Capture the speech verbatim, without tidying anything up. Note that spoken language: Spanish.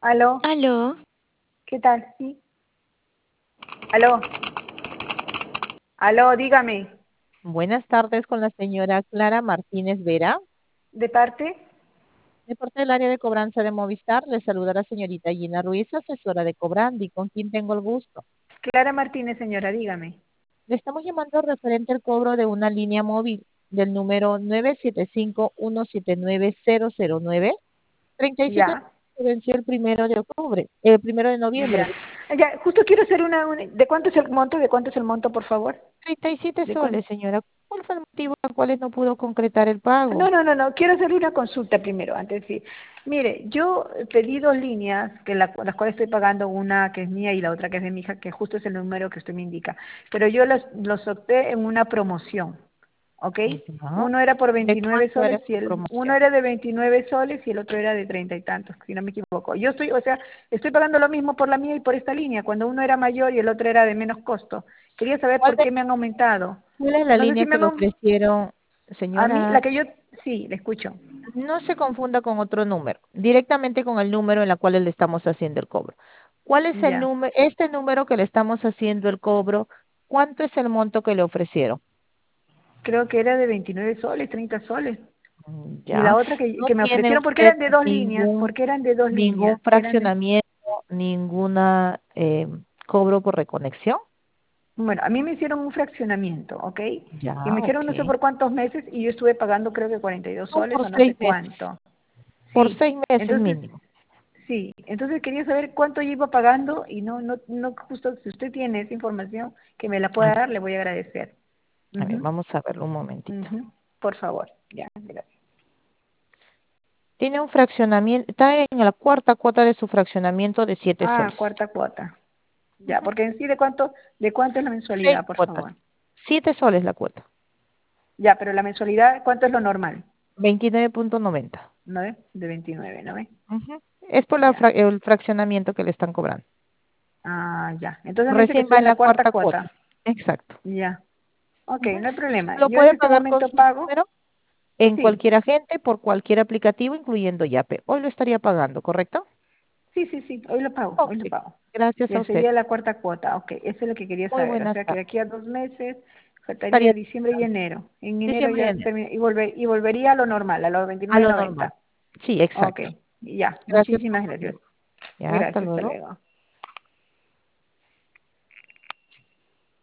Aló, Aló, ¿qué tal? Sí. Aló, aló, dígame. Buenas tardes con la señora Clara Martínez Vera. ¿De parte? De parte del área de cobranza de Movistar, le saluda la señorita Gina Ruiz, asesora de Cobrandi, con quien tengo el gusto. Clara Martínez, señora, dígame. Le estamos llamando referente al cobro de una línea móvil del número nueve siete cinco, uno siete nueve, cero cero nueve, treinta y siete Ya, que venció el primero de octubre, el primero de noviembre. ya. Ya, justo quiero hacer una, una- ¿De cuánto es el monto? ¿De cuánto es el monto, por favor? treinta y siete ¿De cuánto? soles, señora. ¿Cuál fue el motivo por el cual no pudo concretar el pago? No, no, no, no. Quiero hacerle una consulta primero, antes de decir. Mire, yo pedí dos líneas, que la- las cuales estoy pagando, una que es mía y la otra que es de mi hija, que justo es el número que usted me indica. Pero yo los, los opté en una promoción. ¿Ok? Ya. Uno era por ¿De veintinueve cuánto era soles y esta el uno promoción? era de veintinueve soles y el otro era de treinta y tantos, si no me equivoco. Yo estoy, o sea, estoy pagando lo mismo por la mía y por esta línea, cuando uno era mayor y el otro era de menos costo. Quería saber ¿Cuál por de- qué me han aumentado. ¿Cuál es la No sé línea si me que han le au- ofrecieron, a mí, la señora? que yo, sí, le escucho. No se confunda con otro número, directamente con el número en el cual le estamos haciendo el cobro. ¿Cuál es el Ya, número, este número que le estamos haciendo el cobro? ¿Cuánto es el monto que le ofrecieron? creo que era de veintinueve soles, treinta soles. Mm, Y la Ya. otra que, ¿No que me tiene ofrecieron, porque usted eran de dos líneas, ningún, porque eran de dos ningún líneas, eran de, fraccionamiento, ninguna eh, cobro por reconexión? bueno, a mí me hicieron un fraccionamiento, ¿ok? Ya, Y me hicieron ok. no sé por cuántos meses y yo estuve pagando creo que cuarenta y dos No, soles por o no seis sé meses. cuánto. Por Sí, seis meses entonces, mínimo. sí, entonces quería saber cuánto yo iba pagando y no, no, no, justo si usted tiene esa información que me la A pueda dar, le voy a agradecer. a ver, Ujú, vamos a verlo un momentito. ujú, por favor, ya, gracias. Tiene un fraccionamiento, está en la cuarta cuota de su fraccionamiento de siete Ah, soles. cuarta cuota. Ya, Ujú. porque en sí, ¿de cuánto, de cuánto es la Seis mensualidad, por cuotas. favor? Siete soles la cuota. Ya, pero la mensualidad, ¿cuánto es lo normal? Veintinueve punto noventa. ¿No ve? De veintinueve, ¿no ve? Ujú. Es por la Ya. fra- el fraccionamiento que le están cobrando. Ah, ya. Entonces me dice que Recién estoy va en en la la cuarta cuarta cuota. cuota. Exacto. Ya. Ok, Ujú. no hay problema. Lo Yo en puede este pagar con momento su pago. número en Sí, cualquier agente, por cualquier aplicativo, incluyendo Yape. Hoy lo estaría pagando, ¿correcto? sí, sí, sí. Hoy lo pago, Ok. hoy lo pago. Gracias a Ya usted. sería la cuarta cuota. Ok, eso es lo que quería Muy saber. O buenas sea que de tardes. aquí a dos meses faltaría Estaría diciembre y enero. En enero diciembre y ya enero. termina y, volver, y volvería a lo normal, a los A veintinueve lo normal. noventa. Sí, Ok, exacto. ya. Gracias por Muchísimas su gracias. tiempo. Ya, hasta Gracias, hasta luego. luego.